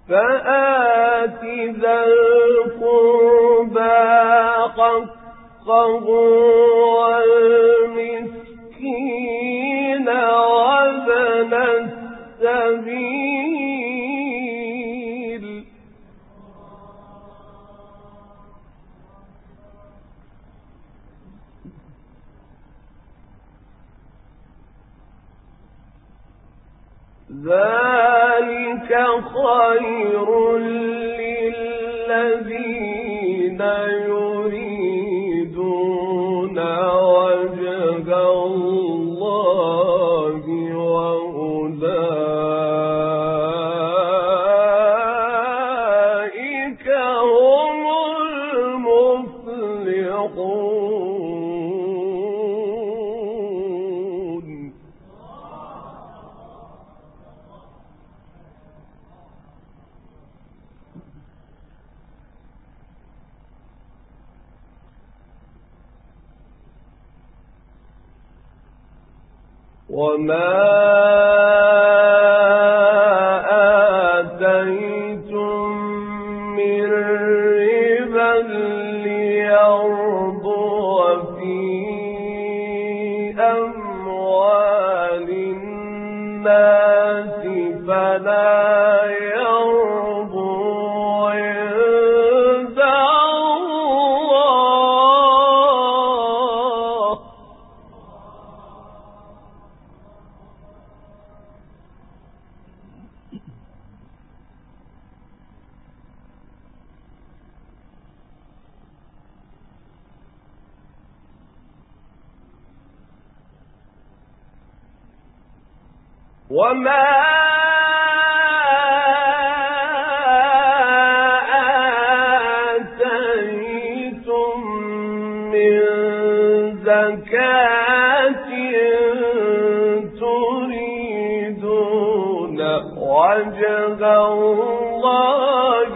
فآت ذا القربى حقه والمسكين وابن السبيل ذلك خير للذين يريدون وجه الله وأولئك هم المفلحون. وما آتيتم من ربا ليربو في أموال الناس فلا يربو عند الله وما آتيتم من زكاة تريدون وجه الله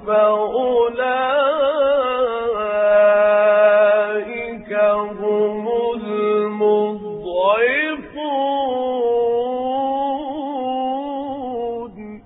فأولئك هم المضعفون.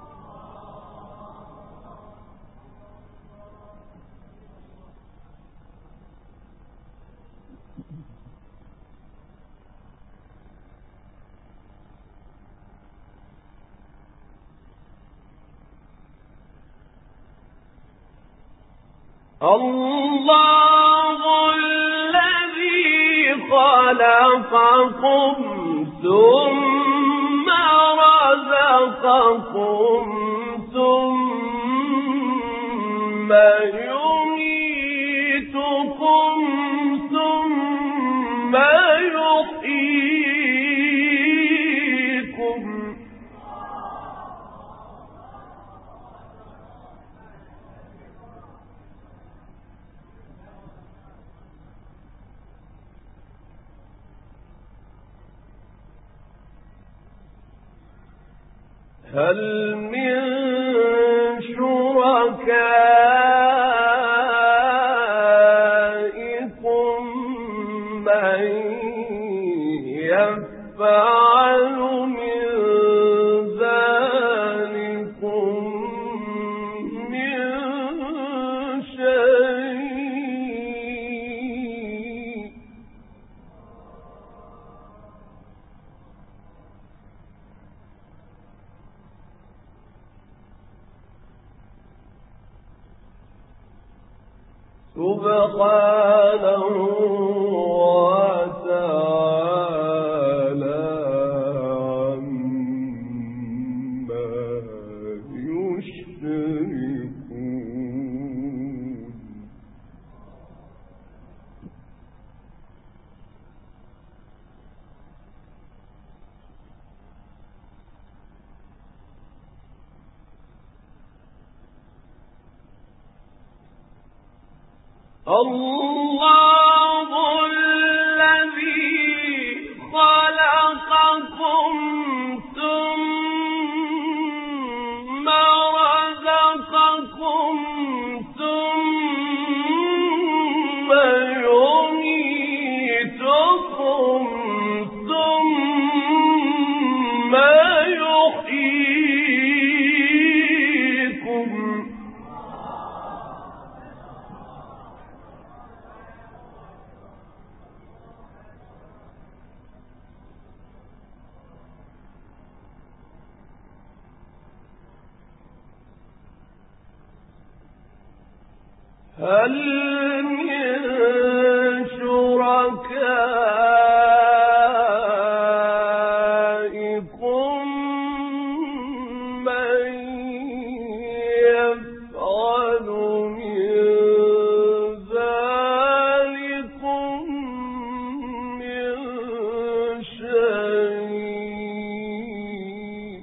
الله الذي خلقكم ثم رزقكم ثم يميتكم ثم يحييكم. هل من شركائكم من يفعل من ذلكم من شيء؟ سبحانه وتعالى عما يشركون. الله الذي خلقكم ثم رزقكم ثم يميتكم ثم يحييكم. هل من شركائكم من يفعل من ذلكم من شيء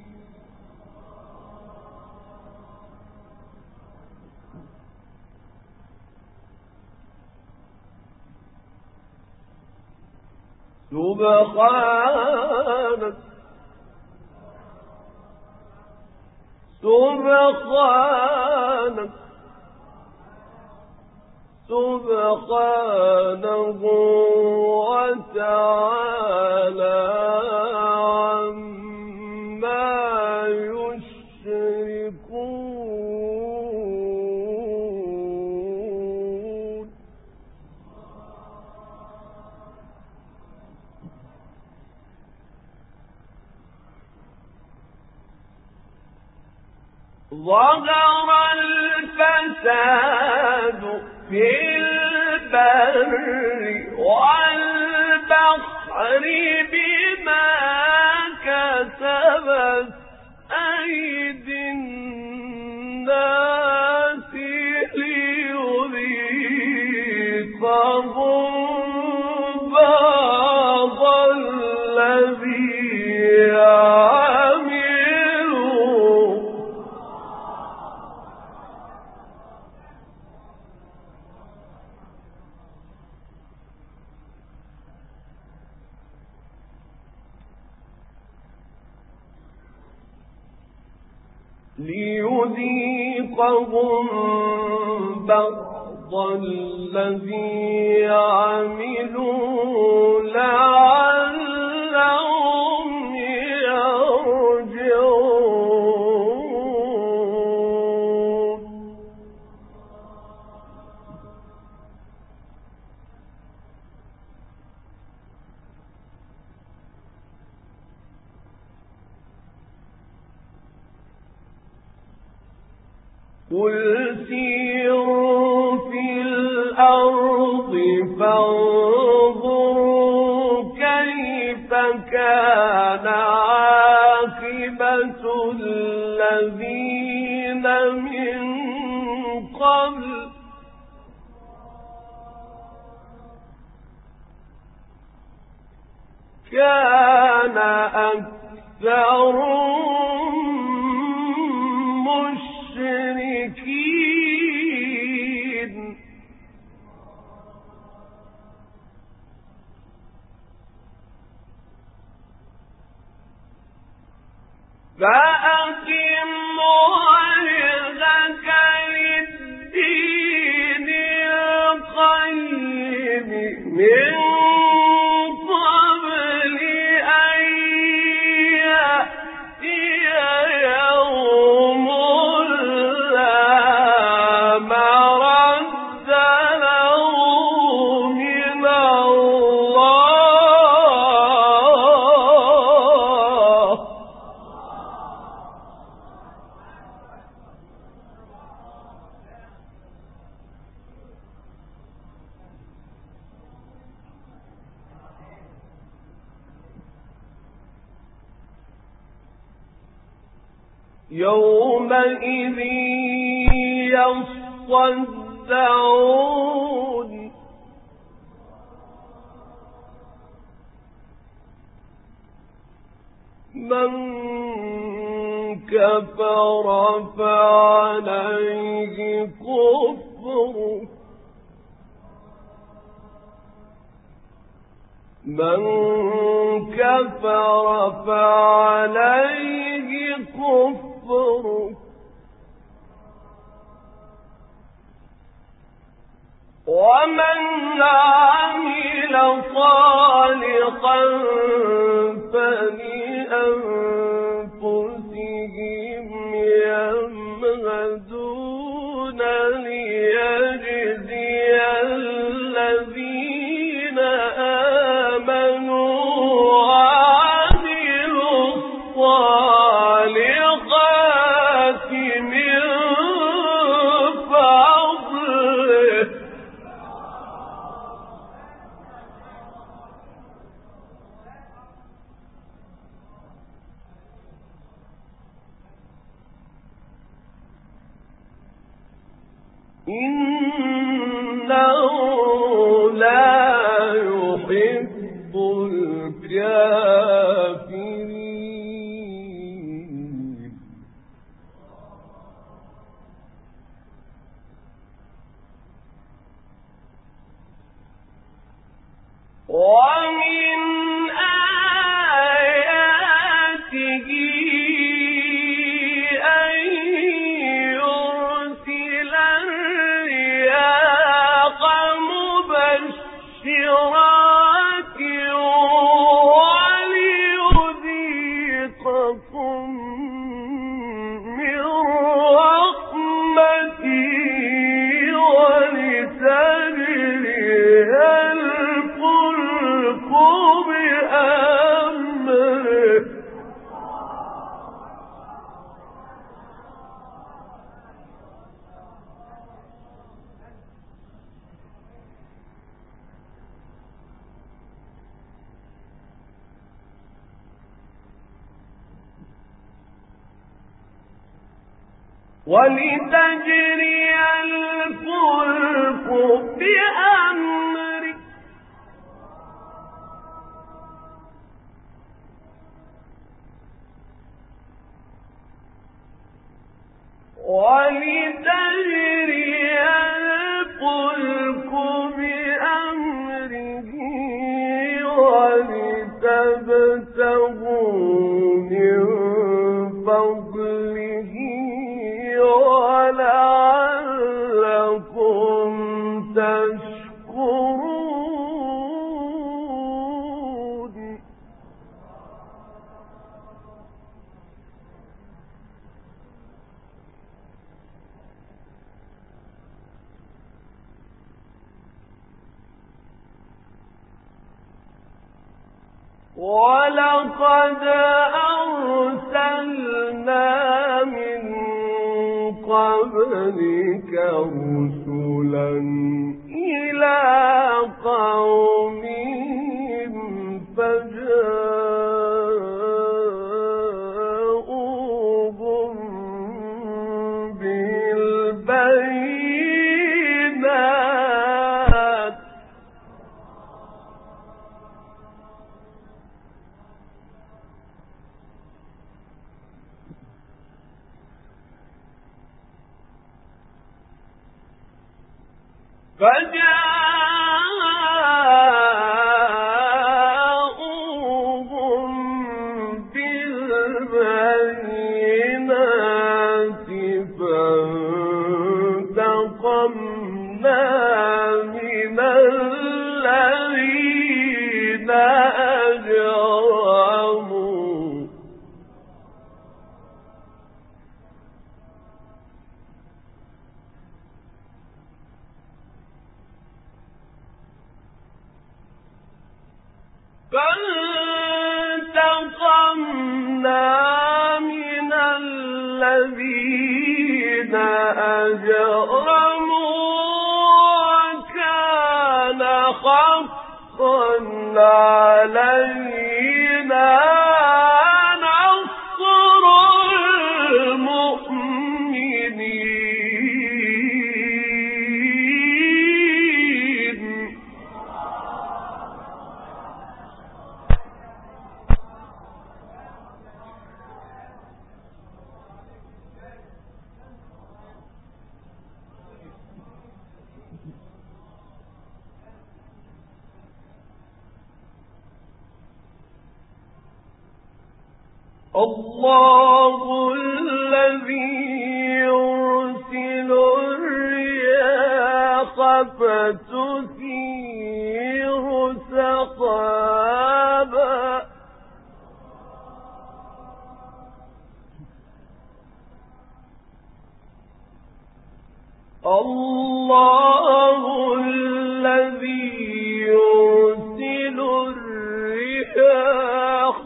سبحانك سبحانه وتعالى عما يشركون ظهر الفساد في البر والبحر بما كسبت أيدي الناس ليذيقهم بعض الذي بعض الذي عملوا لعلهم يرجعون قل سيروا في الأرض فانظروا كيف كان عاقبة الذين من قبل كان أكثرهم مشركين فأقم وجهك للدين القيم من قبل أن يأتي يوم لا مرد له من الله يومئذ يصدعون من كفر فعليه كفره من كفر فعليه كفره ومن عمل صالحا فلأنفسهم يمهدون ليجزي الذين آمنوا وعملوا الصالحات من فضله لا يحب الكافرين. ومن آياته أن يرسل الرياح مبشرات وليذيقكم من رحمته ولتجري الفلك بأمره. ولتجري الفلك بأمره ولتبتغوا من فضله ولعلكم تشكرون. ولقد أرسلنا من قبلك رسلا إلى قومهم فجاءوهم بالبينات فانتقمنا من الذين أجرموا من الذين أجرموا وكان حقا علينا نصر المؤمنين. الله الذي يرسل الرياح فتثير سحابا الله الذي يرسل الرياح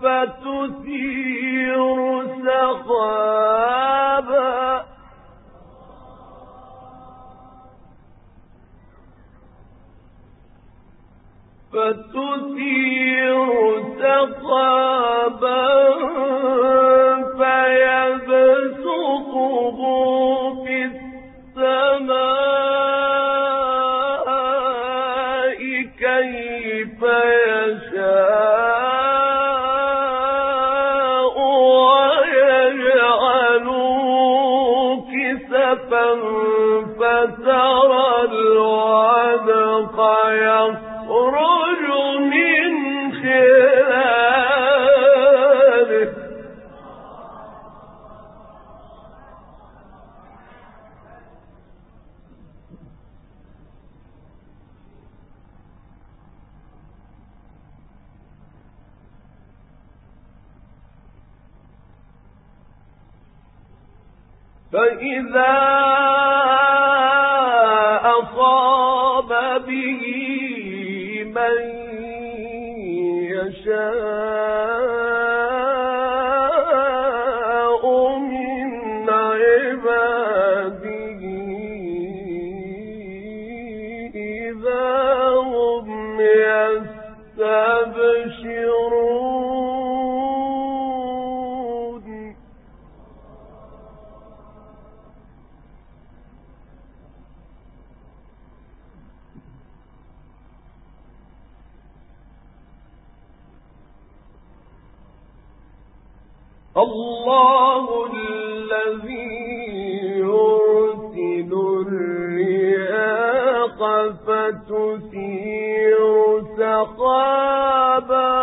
فتثير سحابا فيبسطه في السماء يشاء ويجعله كسفا فترى الودق يخرج من خلاله فإذا أصاب به من يشاء من عباده إذا هم يستبشرون الله الذي يرسل الرياح فتثير سحابا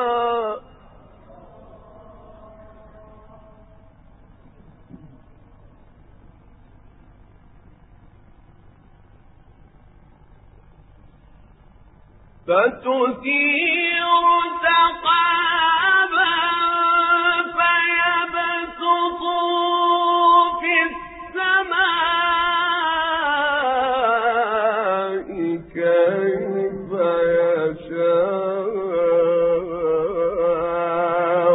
في السماء كيف يشاء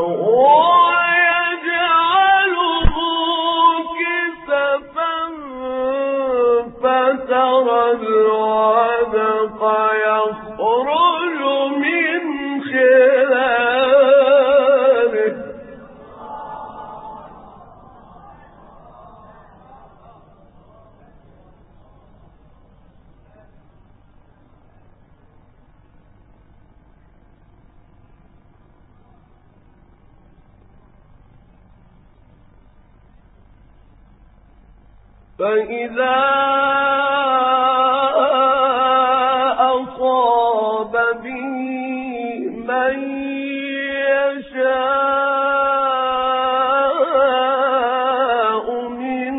ويجعله كسفا فترى الودق يخرج من خلاله فإذا أصاب به من يشاء من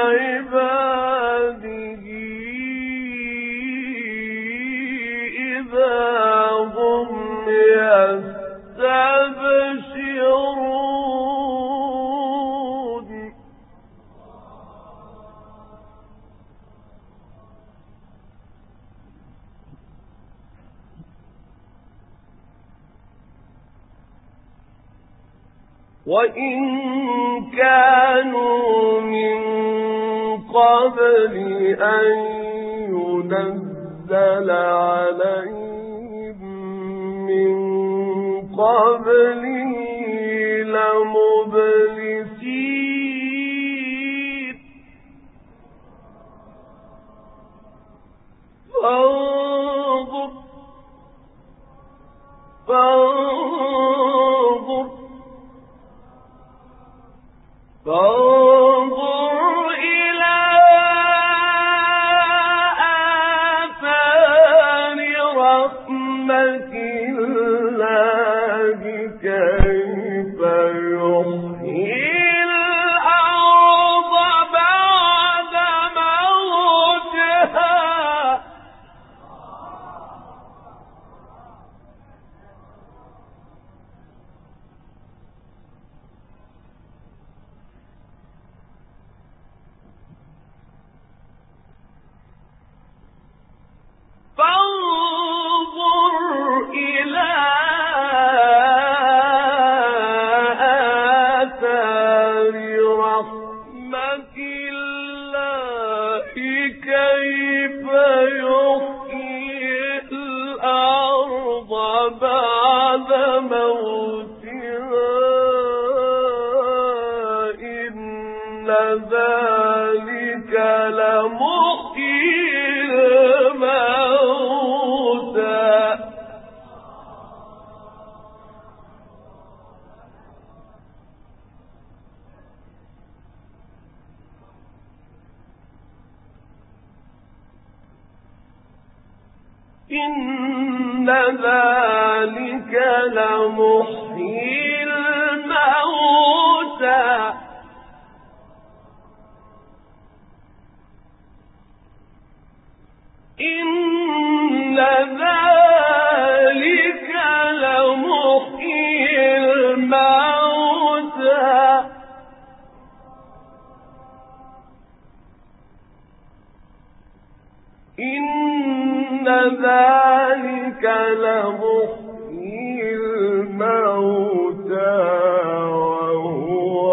عباده إذا هم يستبشرون وإن كانوا من قبل أن ينزل عليهم من قبله لمبلسين فانظر إلى آثار رحمة الله كيف يحيي الأرض بعد موتها فانظر إن ذلك لمحيي الموتى إن ذلك لمحيي الموتى إن ذلك لمحيي الموتى وهو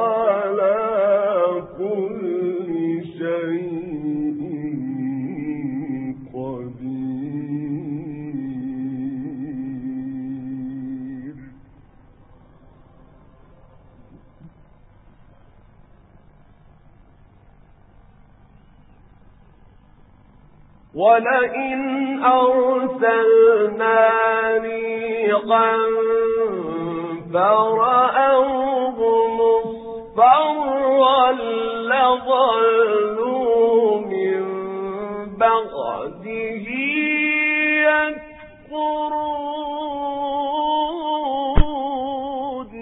على كل شيء قدير. ولئن أرسلنا ريحا فرأوه مصفرا لظلوا من بعده يكفرون.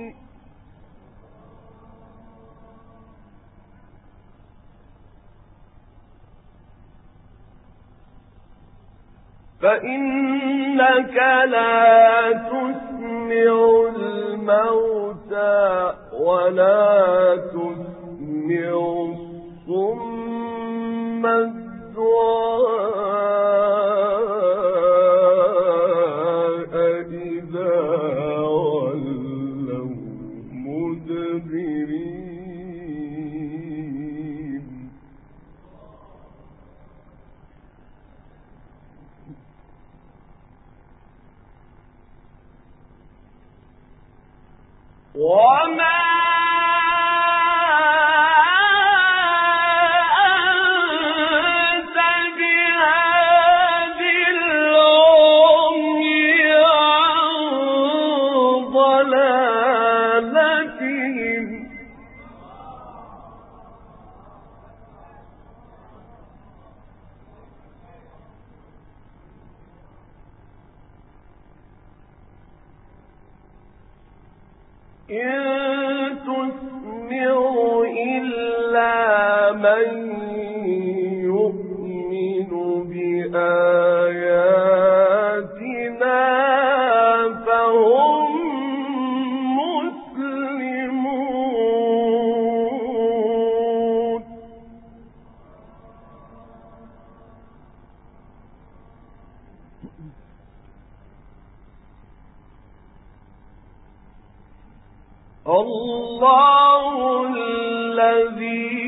فإنك لا تسمع الموتى ولا تسمع الصم الدعاء إذا ولوا مدبرين. وما أنت بهاد العمي عن ضلالتهم إن تسمع إلا من يؤمن بآياتنا فهم مسلمون. الله الذي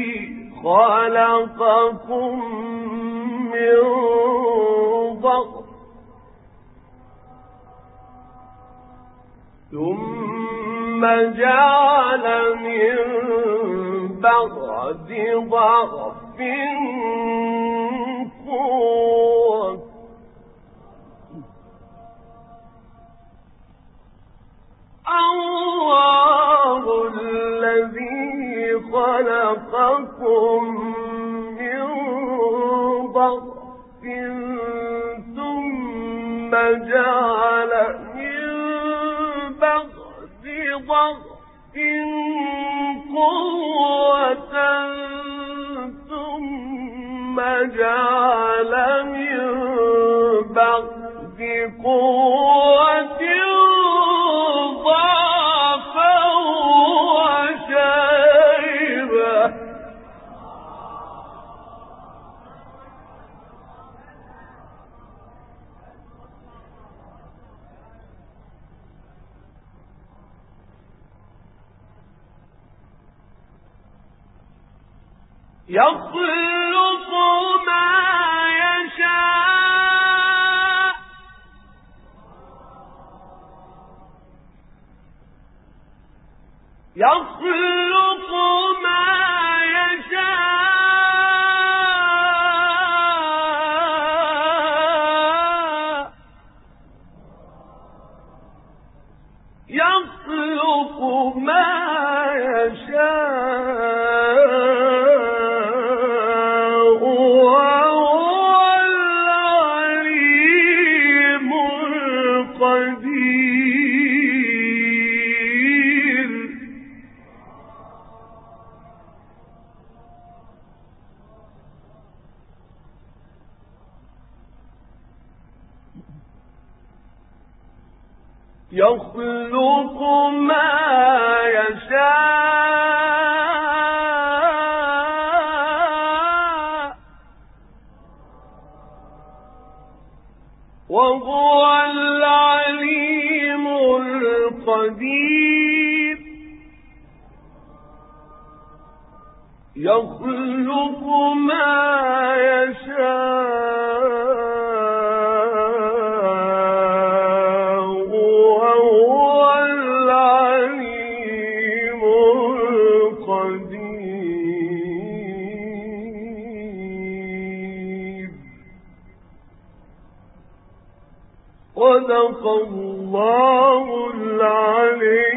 خلقكم من ضعف ثم جعل من بعد ضعف قوة الله الذي خلقكم من ضعف ثم جعل من بعد ضعف قوة ثم جعل من بعد قوة ضعفا وشيبا. يخلق ما يشاء يخلق ما يشاء يخلق ما يشاء وهو العليم يخلق ما يشاء وهو العليم القدير يخلق ما يشاء وهو العليم القدير. صدق الله العلي